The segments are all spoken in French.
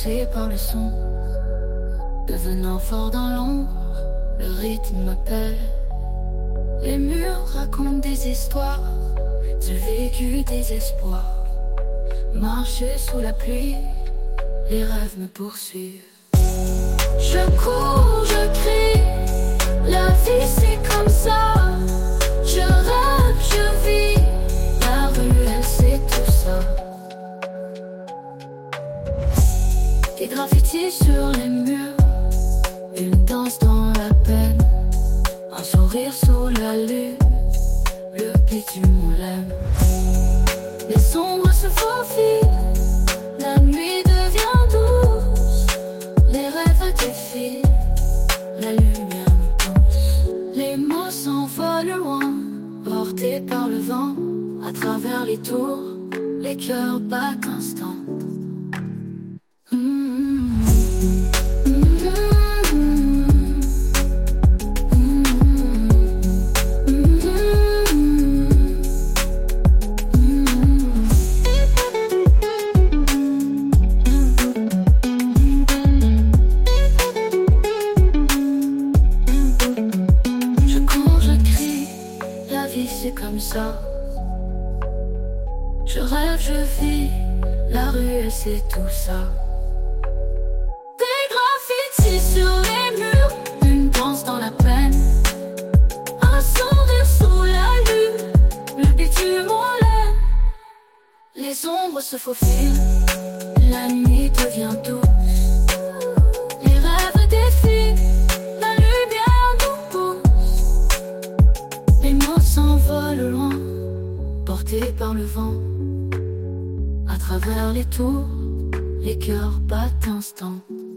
poussé par le son, devenant fort dans l'ombre, le rythme m'appelle. Les murs racontent des histoires, du vécu, des espoirs. Marcher sous la pluie, les rêves me poursuivent. Je cours, je crie, la vie c'est comme ça. Je rêve, je vis, la rue elle c'est tout ça. Des graffitis sur les murs, une danse dans la peine, un sourire sous la lune, le bitume l'aime. Les ombres se faufilent, la nuit devient douce, les rêves défilent, la lumière me pousse. Les mots s'envolent loin, portés par le vent, à travers les tours, les cœurs battent instant. C'est comme ça. Je rêve, je vis, la rue c'est tout ça. Des graffitis sur les murs, une danse dans la peine, un sourire sous la lune, le bitume on l'aime. Les ombres se faufilent, la nuit devient douce, les rêves défilent, la lumière nous pousse. Les mots s'envolent loin, portés par le vent, à travers les tours, les cœurs battent instant.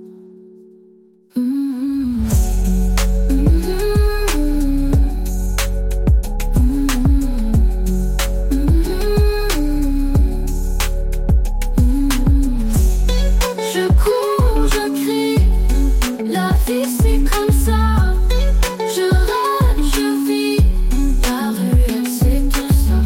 Je cours, je crie, la vie c'est comme ça. Je rêve, je vis, la rue elle c'est tout ça.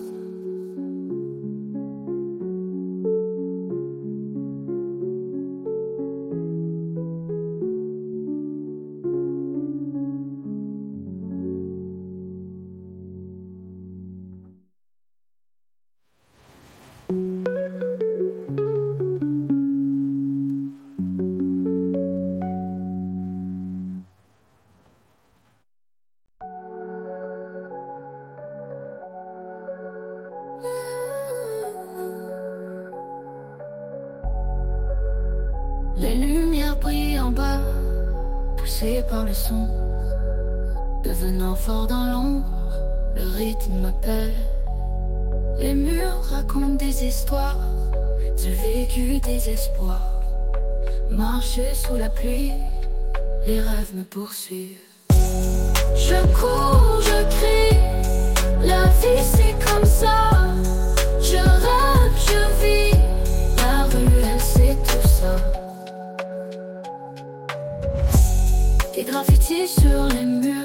Les lumières brillent en bas, poussées par le son, devenant fort dans l'ombre, le rythme m'appelle. Les murs racontent des histoires, du vécu, des espoirs. Marcher sous la pluie, les rêves me poursuivent. Je cours, je crie, la vie c'est comme ça. Je rêve, je vis, la rue elle c'est tout ça. Des graffitis sur les murs,